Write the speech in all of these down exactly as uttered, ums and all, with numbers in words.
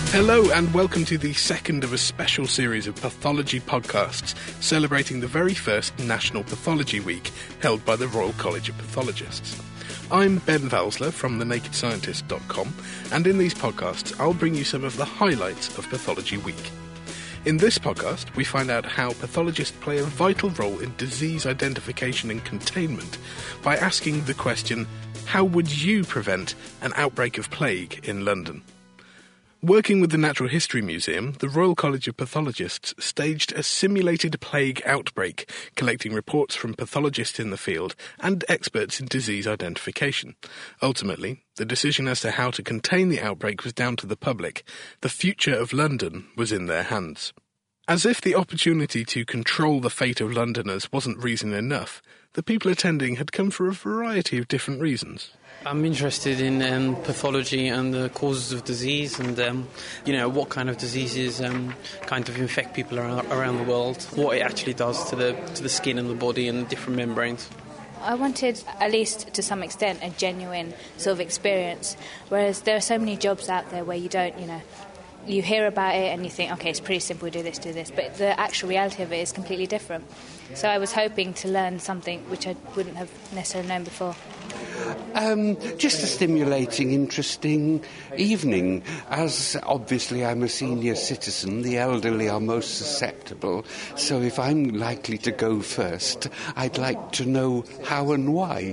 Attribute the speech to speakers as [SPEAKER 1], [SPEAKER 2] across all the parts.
[SPEAKER 1] Hello and welcome to the second of a special series of pathology podcasts celebrating the very first National Pathology Week held by the Royal College of Pathologists. I'm Ben Valsler from the naked scientist dot com, and in these podcasts I'll bring you some of the highlights of Pathology Week. In this podcast, we find out how pathologists play a vital role in disease identification and containment by asking the question, how would you prevent an outbreak of plague in London? Working with the Natural History Museum, the Royal College of Pathologists staged a simulated plague outbreak, collecting reports from pathologists in the field and experts in disease identification. Ultimately, the decision as to how to contain the outbreak was down to the public. The future of London was in their hands. As if the opportunity to control the fate of Londoners wasn't reason enough, the people attending had come for a variety of different reasons.
[SPEAKER 2] I'm interested in um, pathology and the causes of disease and, um, you know, what kind of diseases um, kind of infect people around, around the world, what it actually does to the to the skin and the body and different membranes.
[SPEAKER 3] I wanted, at least to some extent, a genuine sort of experience, whereas there are so many jobs out there where you don't, you know, you hear about it and you think, OK, it's pretty simple, do this, do this, but the actual reality of it is completely different. So I was hoping to learn something which I wouldn't have necessarily known before.
[SPEAKER 4] Um, just a stimulating, interesting evening. As obviously I'm a senior citizen, the elderly are most susceptible, so if I'm likely to go first, I'd like to know how and why.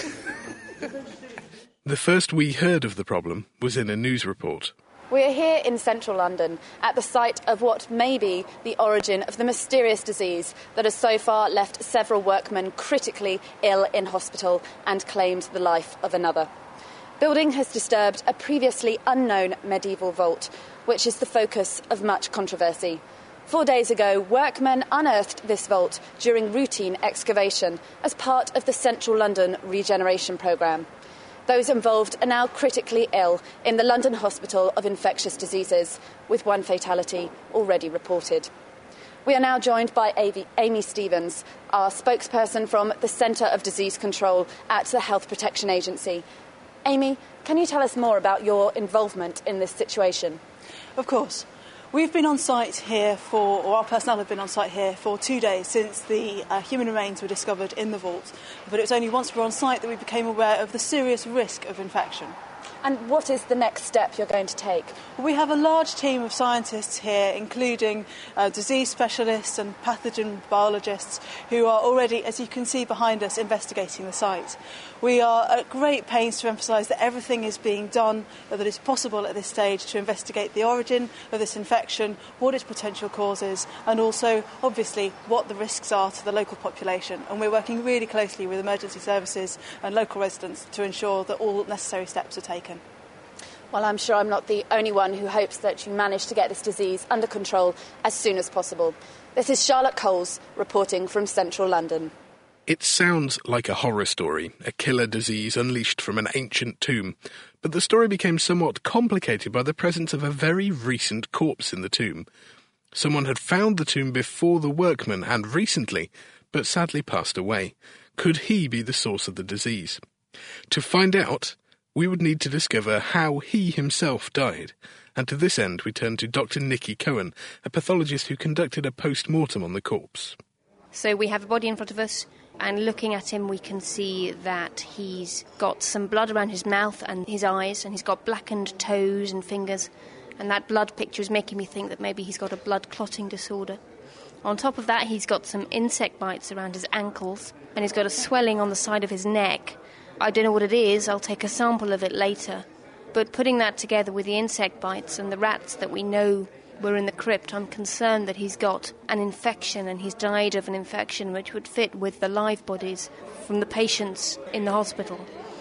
[SPEAKER 1] The first we heard of the problem was in a news report.
[SPEAKER 5] We are here in central London at the site of what may be the origin of the mysterious disease that has so far left several workmen critically ill in hospital and claimed the life of another. Building has disturbed a previously unknown medieval vault, which is the focus of much controversy. Four days ago, workmen unearthed this vault during routine excavation as part of the Central London Regeneration Programme. Those involved are now critically ill in the London Hospital of Infectious Diseases, with one fatality already reported. We are now joined by Amy Stevens, our spokesperson from the Centre of Disease Control at the Health Protection Agency. Amy, can you tell us more about your involvement in this situation?
[SPEAKER 6] Of course. We've been on site here for, or our personnel have been on site here for two days since the uh, human remains were discovered in the vault. But it was only once we were on site that we became aware of the serious risk of infection.
[SPEAKER 5] And what is the next step you're going to take?
[SPEAKER 6] We have a large team of scientists here, including uh, disease specialists and pathogen biologists, who are already, as you can see behind us, investigating the site. We are at great pains to emphasise that everything is being done that is possible at this stage to investigate the origin of this infection, what its potential causes, and also, obviously, what the risks are to the local population. And we're working really closely with emergency services and local residents to ensure that all necessary steps are taken.
[SPEAKER 5] Well, I'm sure I'm not the only one who hopes that you manage to get this disease under control as soon as possible. This is Charlotte Coles reporting from central London.
[SPEAKER 1] It sounds like a horror story, a killer disease unleashed from an ancient tomb, but the story became somewhat complicated by the presence of a very recent corpse in the tomb. Someone had found the tomb before the workmen and recently, but sadly passed away. Could he be the source of the disease? To find out, we would need to discover how he himself died, and to this end we turned to Doctor Nikki Cohen, a pathologist who conducted a post-mortem on the corpse.
[SPEAKER 7] So we have a body in front of us, and looking at him we can see that he's got some blood around his mouth and his eyes, and he's got blackened toes and fingers, and that blood picture is making me think that maybe he's got a blood clotting disorder. On top of that, he's got some insect bites around his ankles, and he's got a swelling on the side of his neck. I don't know what it is, I'll take a sample of it later. But putting that together with the insect bites and the rats that we know were in the crypt, I'm concerned that he's got an infection and he's died of an infection which would fit with the live bodies from the patients in the hospital.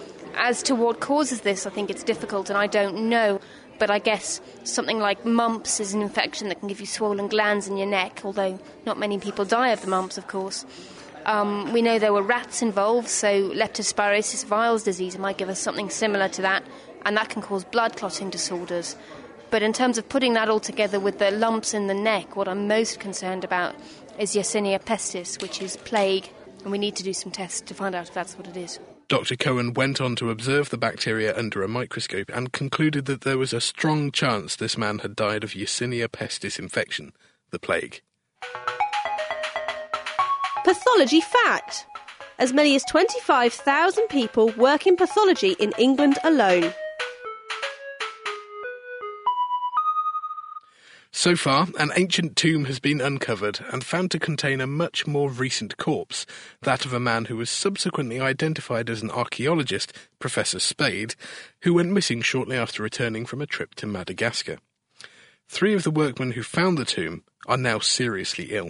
[SPEAKER 7] As to what causes this, I think it's difficult and I don't know, but I guess something like mumps is an infection that can give you swollen glands in your neck, although not many people die of the mumps, of course. Um, we know there were rats involved, so leptospirosis viles disease might give us something similar to that, and that can cause blood clotting disorders. But in terms of putting that all together with the lumps in the neck, what I'm most concerned about is Yersinia pestis, which is plague, and we need to do some tests to find out if that's what it is.
[SPEAKER 1] Doctor Cohen went on to observe the bacteria under a microscope and concluded that there was a strong chance this man had died of Yersinia pestis infection, the plague.
[SPEAKER 8] Pathology fact. As many as twenty-five thousand people work in pathology in England alone.
[SPEAKER 1] So far, an ancient tomb has been uncovered and found to contain a much more recent corpse, that of a man who was subsequently identified as an archaeologist, Professor Spade, who went missing shortly after returning from a trip to Madagascar. Three of the workmen who found the tomb are now seriously ill.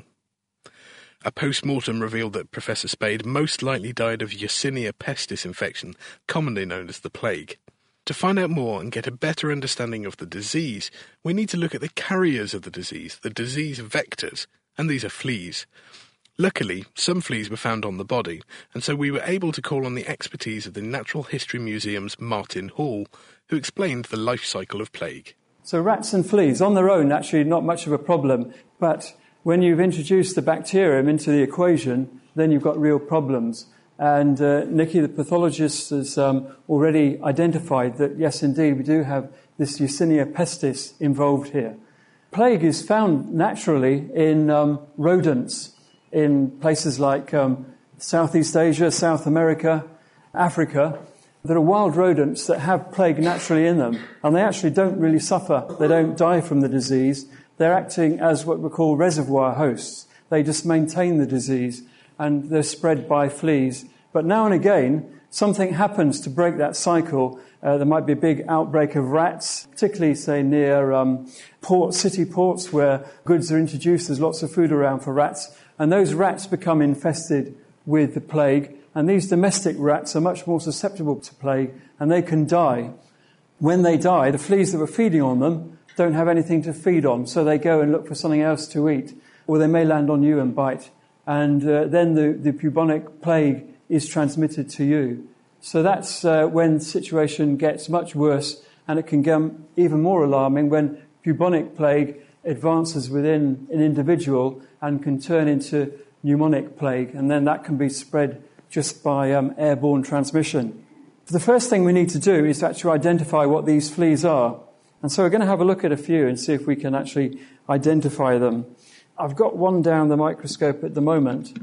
[SPEAKER 1] A post-mortem revealed that Professor Spade most likely died of Yersinia pestis infection, commonly known as the plague. To find out more and get a better understanding of the disease, we need to look at the carriers of the disease, the disease vectors, and these are fleas. Luckily, some fleas were found on the body, and so we were able to call on the expertise of the Natural History Museum's Martin Hall, who explained the life cycle of plague.
[SPEAKER 9] So rats and fleas, on their own, actually not much of a problem, but when you've introduced the bacterium into the equation, then you've got real problems. And uh, Nikki, the pathologist, has um, already identified that, yes, indeed, we do have this Yersinia pestis involved here. Plague is found naturally in um, rodents in places like um, Southeast Asia, South America, Africa. There are wild rodents that have plague naturally in them, and they actually don't really suffer. They don't die from the disease. They're acting as what we call reservoir hosts. They just maintain the disease, and they're spread by fleas. But now and again, something happens to break that cycle. Uh, there might be a big outbreak of rats, particularly, say, near um, port, city ports where goods are introduced. There's lots of food around for rats. And those rats become infested with the plague. And these domestic rats are much more susceptible to plague, and they can die. When they die, the fleas that were feeding on them don't have anything to feed on, so they go and look for something else to eat. Or they may land on you and bite. And uh, then the, the bubonic plague is transmitted to you. So that's uh, when the situation gets much worse, and it can get even more alarming when bubonic plague advances within an individual and can turn into pneumonic plague, and then that can be spread just by um, airborne transmission. The first thing we need to do is to actually identify what these fleas are. And so we're going to have a look at a few and see if we can actually identify them. I've got one down the microscope at the moment.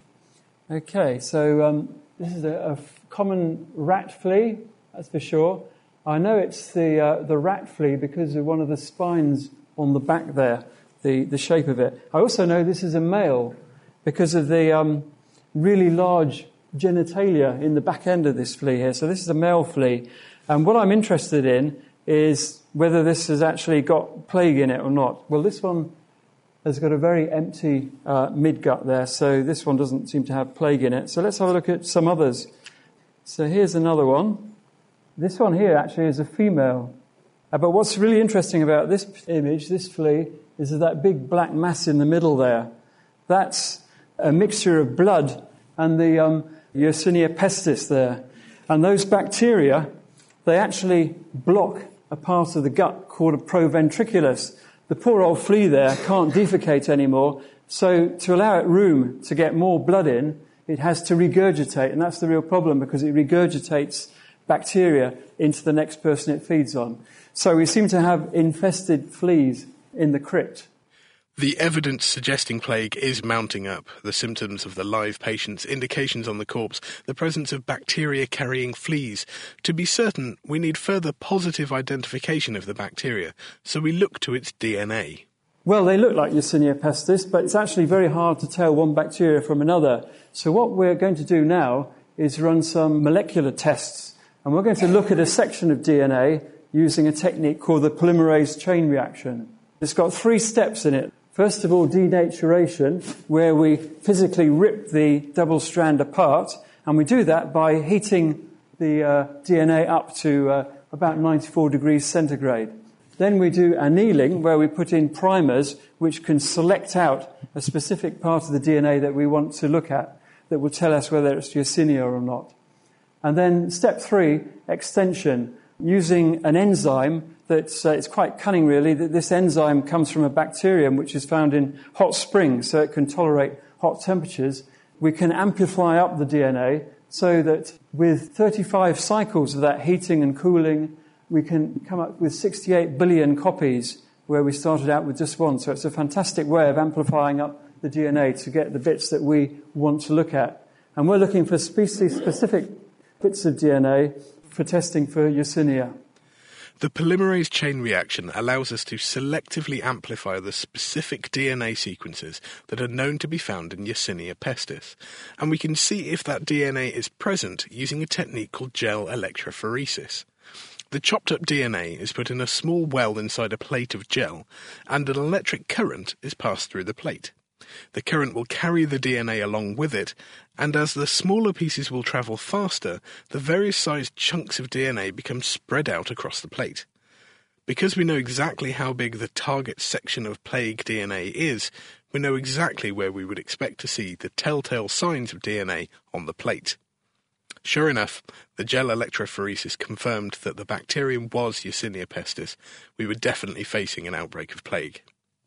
[SPEAKER 9] Okay, so um, this is a, a common rat flea, that's for sure. I know it's the uh, the rat flea because of one of the spines on the back there, the, the shape of it. I also know this is a male because of the um, really large genitalia in the back end of this flea here. So this is a male flea. And what I'm interested in is whether this has actually got plague in it or not. Well, this one has got a very empty uh, midgut there, so this one doesn't seem to have plague in it. So let's have a look at some others. So here's another one. This one here actually is a female. Uh, but what's really interesting about this image, this flea, is that big black mass in the middle there. That's a mixture of blood and the um, Yersinia pestis there. And those bacteria, they actually block a part of the gut called a proventriculus. The poor old flea there can't defecate anymore, so to allow it room to get more blood in, it has to regurgitate, and that's the real problem because it regurgitates bacteria into the next person it feeds on. So we seem to have infested fleas in the crypt.
[SPEAKER 1] The evidence suggesting plague is mounting up. The symptoms of the live patients, indications on the corpse, the presence of bacteria-carrying fleas. To be certain, we need further positive identification of the bacteria, so we look to its D N A.
[SPEAKER 9] Well, they look like Yersinia pestis, but it's actually very hard to tell one bacteria from another. So what we're going to do now is run some molecular tests, and we're going to look at a section of D N A using a technique called the polymerase chain reaction. It's got three steps in it. First of all, denaturation, where we physically rip the double strand apart, and we do that by heating the uh, D N A up to uh, about ninety-four degrees centigrade. Then we do annealing, where we put in primers which can select out a specific part of the D N A that we want to look at that will tell us whether it's Yersinia or not. And then step three, extension, using an enzyme that's uh, it's quite cunning, really. That this enzyme comes from a bacterium which is found in hot springs, so it can tolerate hot temperatures. We can amplify up the D N A so that with thirty-five cycles of that heating and cooling, we can come up with sixty-eight billion copies where we started out with just one. So it's a fantastic way of amplifying up the D N A to get the bits that we want to look at. And we're looking for species-specific bits of D N A for testing for Yersinia.
[SPEAKER 1] The polymerase chain reaction allows us to selectively amplify the specific D N A sequences that are known to be found in Yersinia pestis, and we can see if that D N A is present using a technique called gel electrophoresis. The chopped up D N A is put in a small well inside a plate of gel, and an electric current is passed through the plate. The current will carry the D N A along with it, and as the smaller pieces will travel faster, the various sized chunks of D N A become spread out across the plate. Because we know exactly how big the target section of plague D N A is, we know exactly where we would expect to see the telltale signs of D N A on the plate. Sure enough, the gel electrophoresis confirmed that the bacterium was Yersinia pestis. We were definitely facing an outbreak of plague.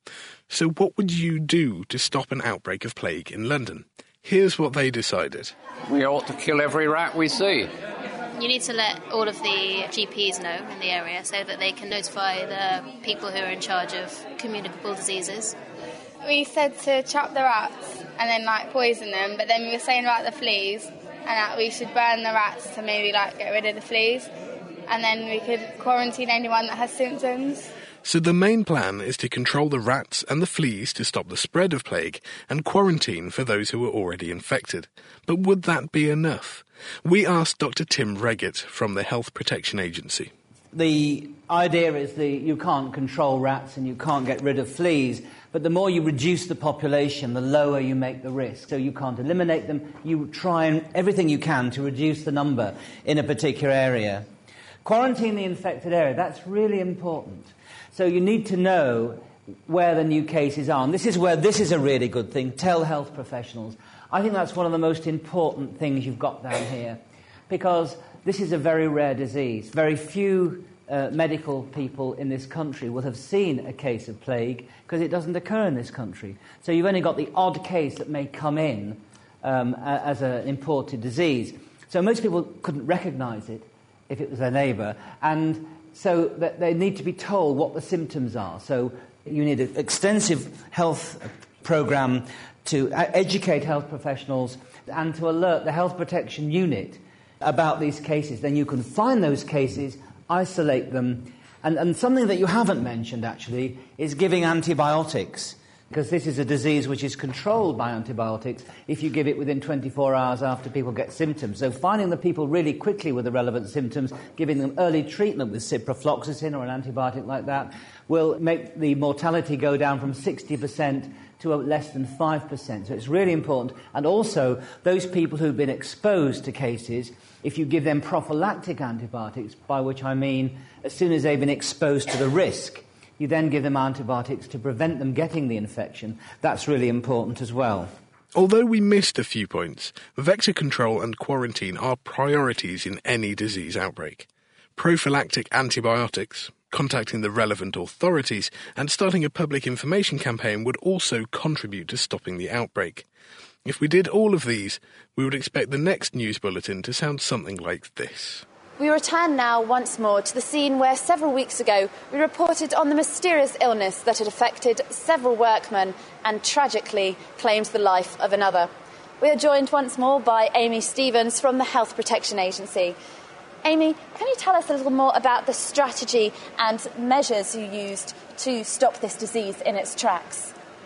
[SPEAKER 1] So what would you do to stop an outbreak of plague in London? Here's what they decided.
[SPEAKER 10] We ought to kill every rat we see.
[SPEAKER 7] You need to let all of the G Ps know in the area so that they can notify the people who are in charge of communicable diseases.
[SPEAKER 11] We said to trap the rats and then like poison them, but then we were saying about the fleas and that we should burn the rats to maybe like get rid of the fleas, and then we could quarantine anyone that has symptoms.
[SPEAKER 1] So the main plan is to control the rats and the fleas to stop the spread of plague and quarantine for those who are already infected. But would that be enough? We asked Doctor Tim Reggett from the Health Protection Agency.
[SPEAKER 12] The idea is that you can't control rats and you can't get rid of fleas, but the more you reduce the population, the lower you make the risk. So you can't eliminate them. You try and everything you can to reduce the number in a particular area. Quarantine the infected area, that's really important. So you need to know where the new cases are. And this is where this is a really good thing. Tell health professionals. I think that's one of the most important things you've got down here, because this is a very rare disease. Very few uh, medical people in this country will have seen a case of plague because it doesn't occur in this country. So you've only got the odd case that may come in um, as an imported disease. So most people couldn't recognise it if it was their neighbour, and so that they need to be told what the symptoms are. So you need an extensive health programme to educate health professionals and to alert the Health Protection Unit about these cases. Then you can find those cases, isolate them, and, and something that you haven't mentioned, actually, is giving antibiotics, because this is a disease which is controlled by antibiotics if you give it within twenty-four hours after people get symptoms. So finding the people really quickly with the relevant symptoms, giving them early treatment with ciprofloxacin or an antibiotic like that, will make the mortality go down from sixty percent to less than five percent. So it's really important. And also, those people who've been exposed to cases, if you give them prophylactic antibiotics, by which I mean as soon as they've been exposed to the risk, you then give them antibiotics to prevent them getting the infection. That's really important as well.
[SPEAKER 1] Although we missed a few points, vector control and quarantine are priorities in any disease outbreak. Prophylactic antibiotics, contacting the relevant authorities, and starting a public information campaign would also contribute to stopping the outbreak. If we did all of these, we would expect the next news bulletin to sound something like this.
[SPEAKER 5] We return now once more to the scene where several weeks ago we reported on the mysterious illness that had affected several workmen and tragically claimed the life of another. We are joined once more by Amy Stevens from the Health Protection Agency. Amy, can you tell us a little more about the strategy and measures you used to stop this disease in its tracks?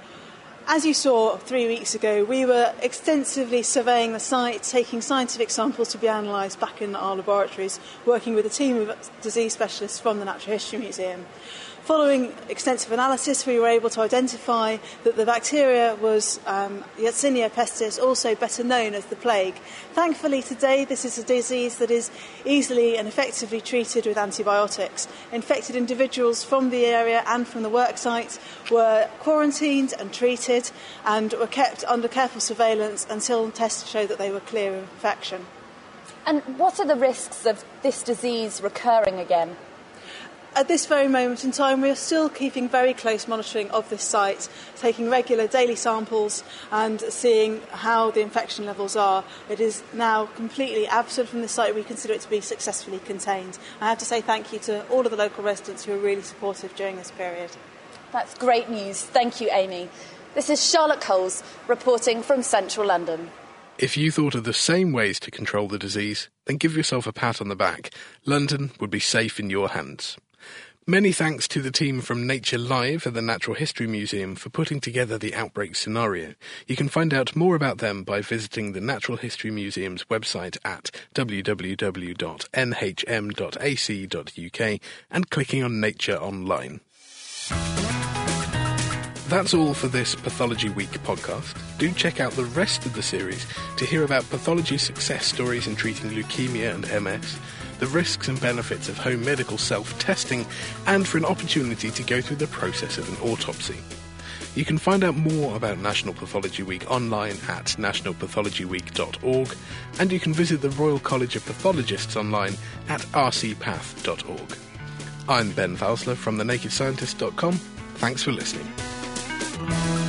[SPEAKER 6] As you saw three weeks ago, we were extensively surveying the site, taking scientific samples to be analysed back in our laboratories, working with a team of disease specialists from the Natural History Museum. Following extensive analysis, we were able to identify that the bacteria was um, Yersinia pestis, also better known as the plague. Thankfully, today, this is a disease that is easily and effectively treated with antibiotics. Infected individuals from the area and from the work site were quarantined and treated and were kept under careful surveillance until tests showed that they were clear of infection.
[SPEAKER 5] And what are the risks of this disease recurring again?
[SPEAKER 6] At this very moment in time, we are still keeping very close monitoring of this site, taking regular daily samples and seeing how the infection levels are. It is now completely absent from the site. We consider it to be successfully contained. I have to say thank you to all of the local residents who were really supportive during this period.
[SPEAKER 5] That's great news. Thank you, Amy. This is Charlotte Coles reporting from central London.
[SPEAKER 1] If you thought of the same ways to control the disease, then give yourself a pat on the back. London would be safe in your hands. Many thanks to the team from Nature Live at the Natural History Museum for putting together the outbreak scenario. You can find out more about them by visiting the Natural History Museum's website at w w w dot n h m dot a c dot u k and clicking on Nature Online. That's all for this Pathology Week podcast. Do check out the rest of the series to hear about pathology success stories in treating leukemia and M S, the risks and benefits of home medical self-testing, and for an opportunity to go through the process of an autopsy. You can find out more about National Pathology Week online at national pathology week dot org, and you can visit the Royal College of Pathologists online at r c path dot org. I'm Ben Valsler from the naked scientist dot com. Thanks for listening.